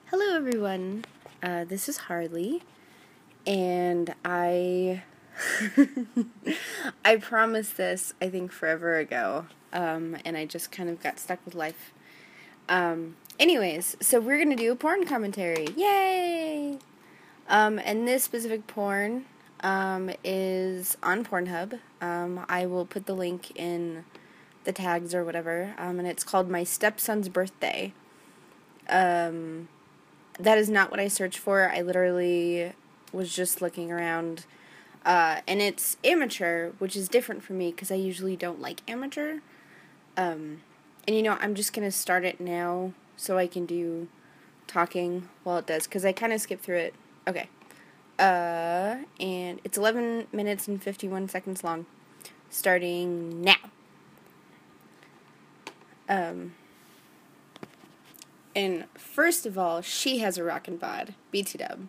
Hello, everyone. This is Harley, and I I promised this, I think, forever ago, and I just kind of got stuck with life. Anyways, so we're gonna do a porn commentary. Yay! And this specific porn is on Pornhub. I will put the link in the tags or whatever, and it's called My Stepson's Birthday. That is not what I searched for. I literally was just looking around. And it's amateur, which is different for me because I usually don't like amateur. And I'm just going to start it now so I can do talking while it does because I kind of skipped through it. Okay. And it's 11 minutes and 51 seconds long. Starting now. And first of all, she has a rockin' bod. BT-dub.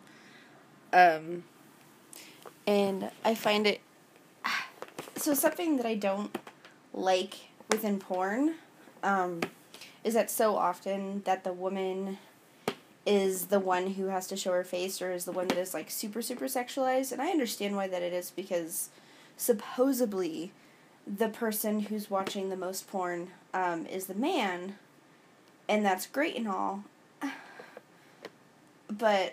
And I find it... So something that I don't like within porn is that so often that the woman is the one who has to show her face or is the one that is, like, super, super sexualized. And I understand why that it is because supposedly the person who's watching the most porn is the man. And that's great and all. But,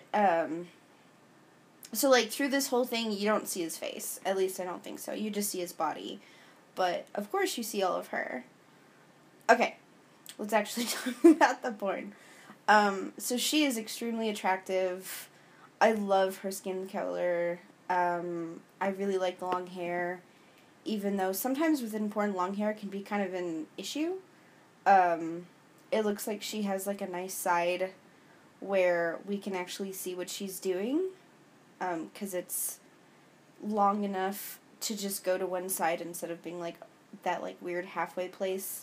so, like, through this whole thing, you don't see his face. At least I don't think so. You just see his body. But, of course, you see all of her. Okay. Let's actually talk about the porn. So she is extremely attractive. I love her skin color. I really like the long hair. Even though sometimes within porn, long hair can be kind of an issue. It looks like she has, like, a nice side where we can actually see what she's doing, because it's long enough to just go to one side instead of being, like, that, like, weird halfway place.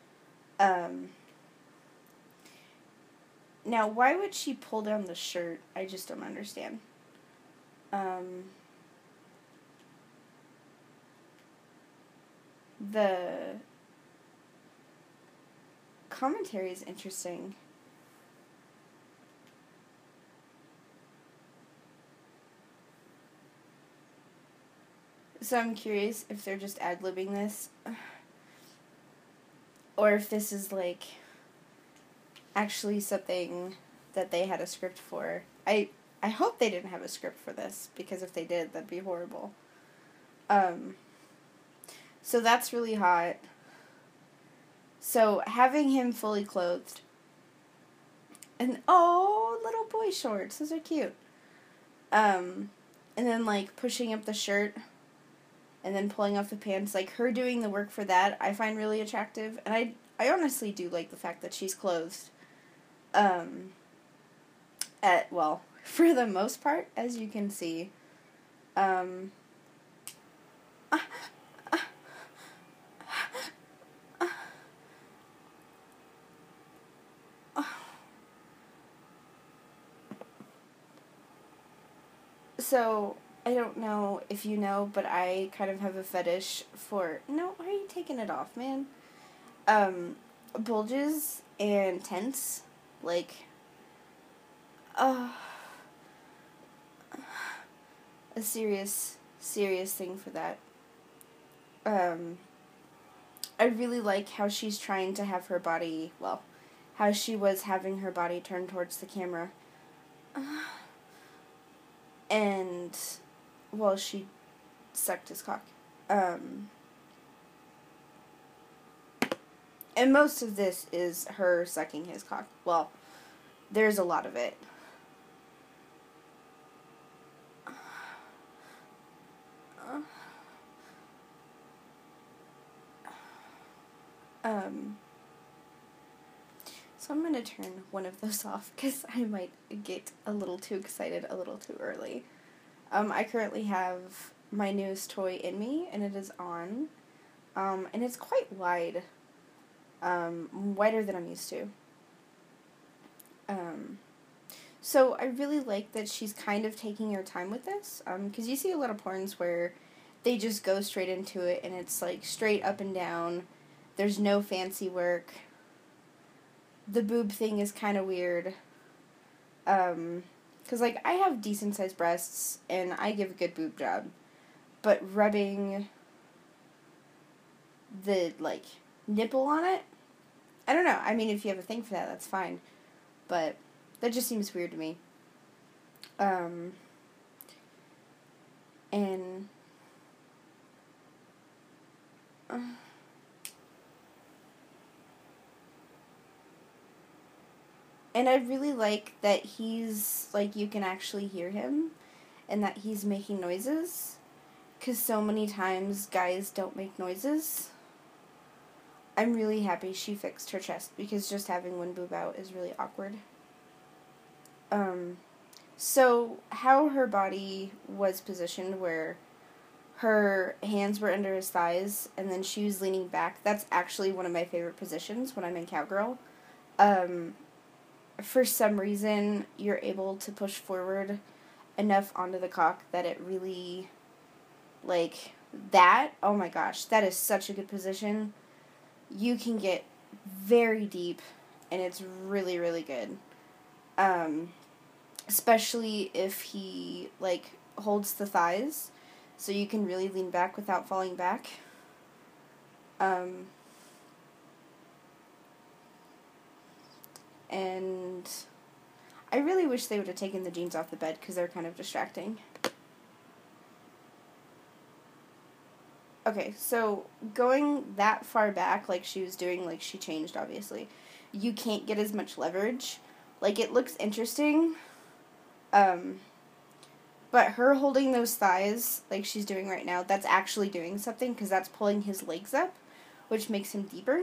Now, why would she pull down the shirt? I just don't understand. The commentary is interesting. So I'm curious if they're just ad-libbing this, or if this is, like, actually something that they had a script for. I hope they didn't have a script for this, because if they did, that'd be horrible. So that's really hot. So having him fully clothed, and oh, little boy shorts, those are cute. And then, like, pushing up the shirt, and then pulling off the pants, like, her doing the work for that, I find really attractive, and I honestly do like the fact that she's clothed. Well, for the most part, as you can see, so, I don't know if you know, but I kind of have a fetish for... No, why are you taking it off, man? Bulges and tents. Like, a serious thing for that. I really like how she's trying to have her body... Well, how she was having her body turned towards the camera. And... Well, she sucked his cock. And most of this is her sucking his cock. Well, there's a lot of it. So I'm going to turn one of those off because I might get a little too excited a little too early. I currently have my newest toy in me, and it is on, and it's quite wide, wider than I'm used to. So I really like that she's kind of taking her time with this, because you see a lot of porns where they just go straight into it, and it's, like, straight up and down, there's no fancy work, the boob thing is kind of weird, Because, like, I have decent-sized breasts, and I give a good boob job. But rubbing the, like, nipple on it, I don't know. I mean, if you have a thing for that, that's fine. But that just seems weird to me. And... and I really like that he's, like, you can actually hear him, and that he's making noises, because so many times guys don't make noises. I'm really happy she fixed her chest, because just having one boob out is really awkward. So how her body was positioned, where her hands were under his thighs, and then she was leaning back, that's actually one of my favorite positions when I'm in Cowgirl. For some reason, you're able to push forward enough onto the cock that it really, like, that, oh my gosh, that is such a good position. You can get very deep, and it's really, really good. Especially if he, like, holds the thighs, so you can really lean back without falling back. And I really wish they would have taken the jeans off the bed, because they're kind of distracting. Okay, so going that far back, like she was doing, like she changed, obviously, you can't get as much leverage. Like, it looks interesting, but her holding those thighs, like she's doing right now, that's actually doing something, because that's pulling his legs up, which makes him deeper.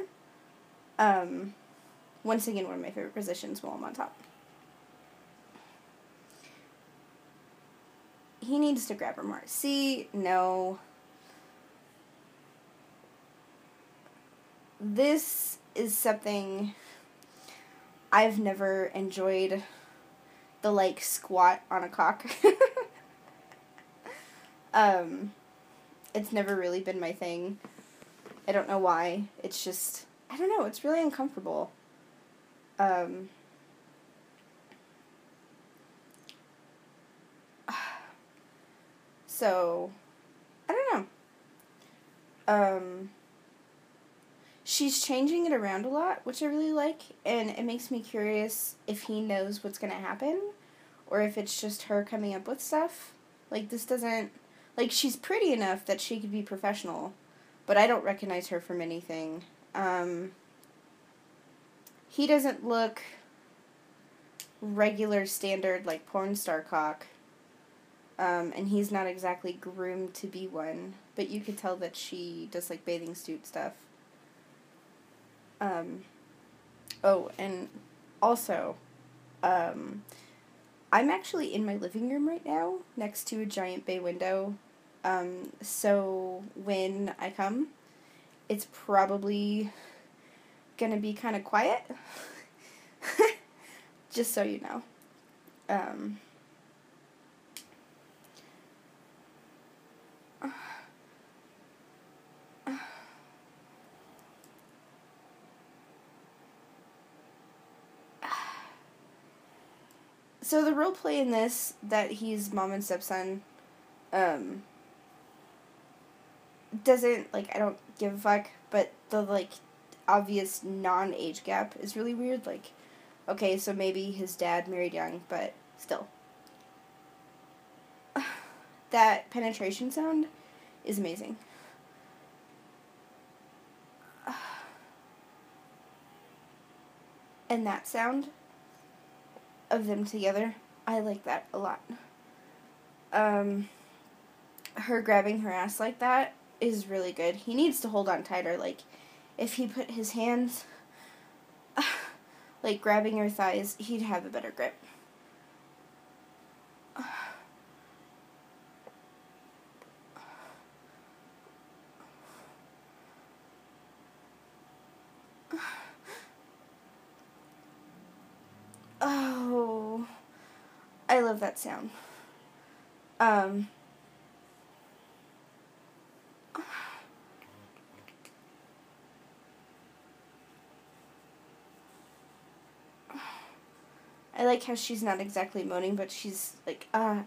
Once again, one of my favorite positions while I'm on top. He needs to grab her more. See? No. This is something I've never enjoyed, the, like, squat on a cock. It's never really been my thing. I don't know why. It's just, I don't know, it's really uncomfortable. So, I don't know. She's changing it around a lot, which I really like, and it makes me curious if he knows what's gonna happen, or if it's just her coming up with stuff. Like, this doesn't, like, she's pretty enough that she could be professional, but I don't recognize her from anything. He doesn't look regular standard, like, porn star cock, and he's not exactly groomed to be one, but you could tell that she does, like, bathing suit stuff. Oh, and also, I'm actually in my living room right now, next to a giant bay window, so when I come, it's probably gonna be kind of quiet, just so you know. So the role play in this, that he's mom and stepson, doesn't, like, I don't give a fuck, but the, like, obvious non-age gap is really weird. Like, okay, so maybe his dad married young, but still. That penetration sound is amazing. And that sound of them together, I like that a lot. Her grabbing her ass like that is really good. He needs to hold on tighter. Like, if he put his hands, like, grabbing her thighs, he'd have a better grip. Oh, I love that sound. I I like how she's not exactly moaning, but she's like,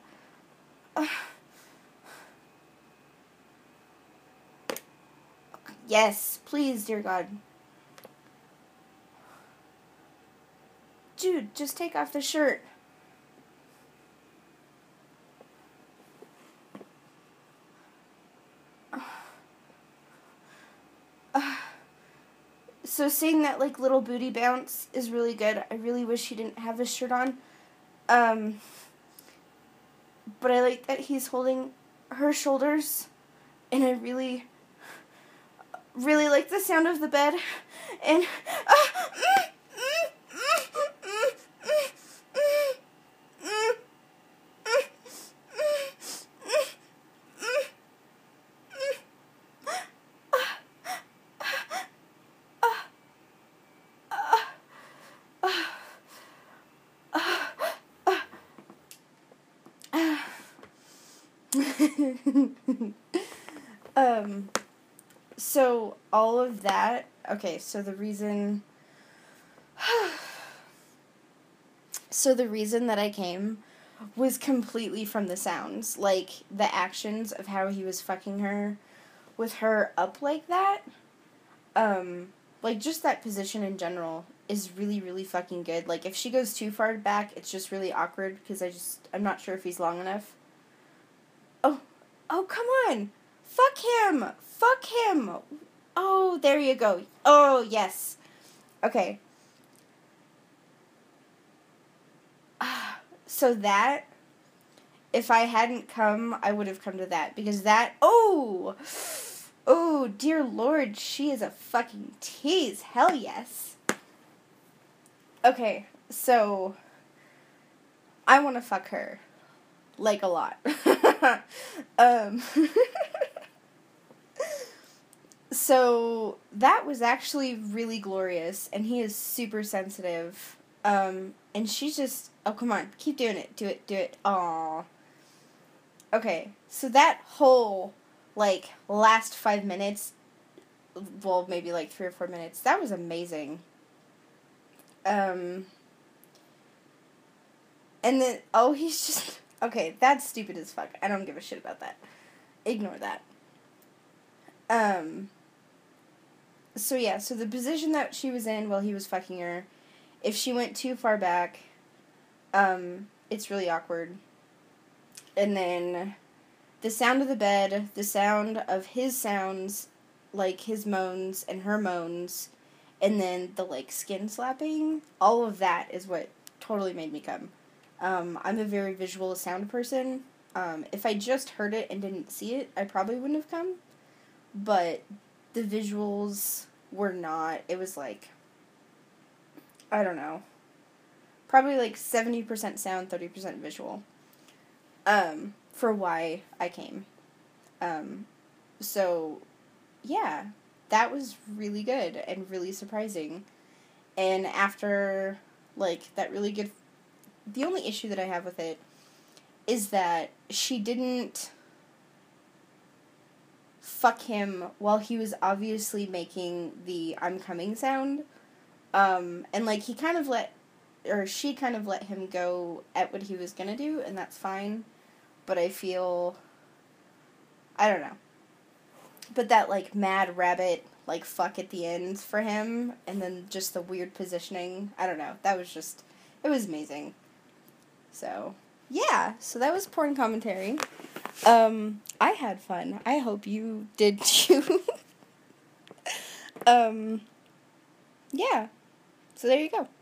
Yes, please, dear God. Dude, just take off the shirt. So seeing that, like, little booty bounce is really good. I really wish he didn't have his shirt on. But I like that he's holding her shoulders, and I really like the sound of the bed, and so all of that, okay, so the reason that I came was completely from the sounds, like, the actions of how he was fucking her with her up like that, like, just that position in general is really, really fucking good. Like, if she goes too far back, it's just really awkward, because I'm not sure if he's long enough. Oh, come on! Fuck him! Fuck him! Oh, there you go. Oh, yes. Okay. So that, if I hadn't come, I would have come to that, because that, oh, dear Lord, she is a fucking tease. Hell yes. Okay, so, I want to fuck her. Like, a lot. So, that was actually really glorious, and he is super sensitive, and she's just, oh, come on, keep doing it, do it, aww. Okay, so that whole, like, last 5 minutes, well, maybe, like, 3 or 4 minutes, that was amazing. And then, oh, he's just, okay, that's stupid as fuck, I don't give a shit about that. Ignore that. So yeah, so the position that she was in while he was fucking her, if she went too far back, it's really awkward. And then the sound of the bed, the sound of his sounds, like his moans and her moans, and then the, like, skin slapping, all of that is what totally made me come. I'm a very visual sound person. If I just heard it and didn't see it, I probably wouldn't have come. But the visuals were not, it was like, I don't know, probably like 70% sound, 30% visual, for why I came. So, yeah, that was really good and really surprising. And after, like, that really good, the only issue that I have with it is that she didn't fuck him while he was obviously making the I'm coming sound. And, like, she kind of let him go at what he was gonna do, and that's fine. But I feel, I don't know. But that, like, mad rabbit, like, fuck at the end for him, and then just the weird positioning, I don't know. That was just, it was amazing. So, yeah. So that was porn commentary. I had fun. I hope you did too. Yeah. So there you go.